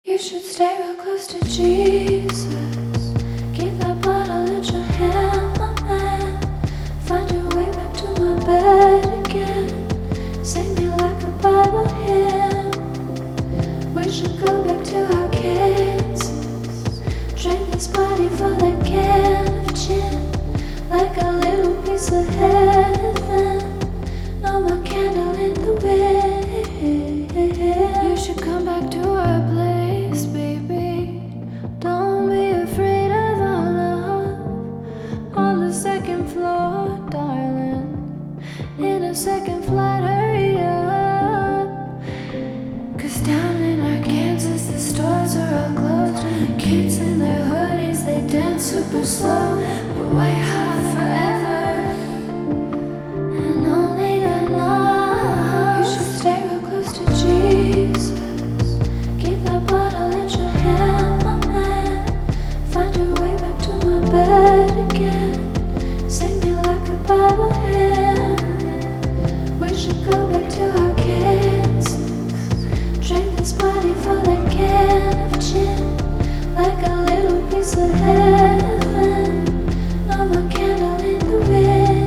You should stay real close to Jesus. Keep that bottle in your hand, my man. Find your way back to my bed again. Sing me like a Bible hymn. We should go back to our Kansas. Drink this body for the can of gin. Like a little piece of heaven. No more candle in the wind. You should come back to our place, baby. Don't be afraid of our love. On the second floor, darling. In a second flight, hurry up. 'Cause down in Arkansas, the stores are all closed. Kids in their hoodies, they dance super slow. But wait hard forever. And only the night. You should stay real close to Jesus. Keep that bottle in your hand, my man. Find your way back to my bed again. Sing me like a Bible hymn. We should go back to our Kansas. Drink this body for the can of gin. Like a little piece of heaven. No more candle in the wind.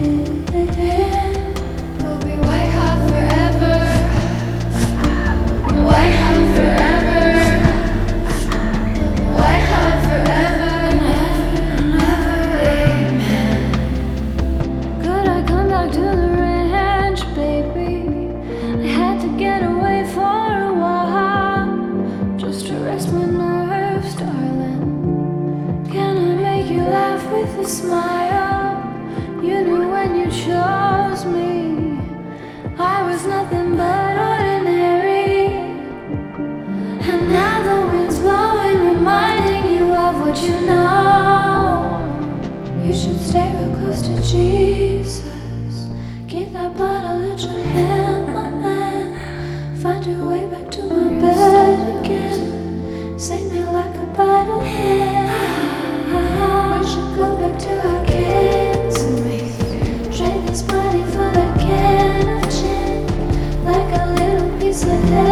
We'll be white hot forever. White hot forever. White hot forever and ever and ever. Amen. Could I come back to the ranch, baby? I had to get away for a while, just to rest my nerves, darling. Can I make you laugh with a smile? You knew when you chose me, I was nothing but ordinary. And now the wind's blowing, reminding you of what you know. You should stay real close to Jesus. Keep that bottle in your hand, my man. Find your way back to my bed again. Sing me like a Bible hymn. We should go back to our Kansas. Drink this body for the can of gin. Like a little piece of heaven.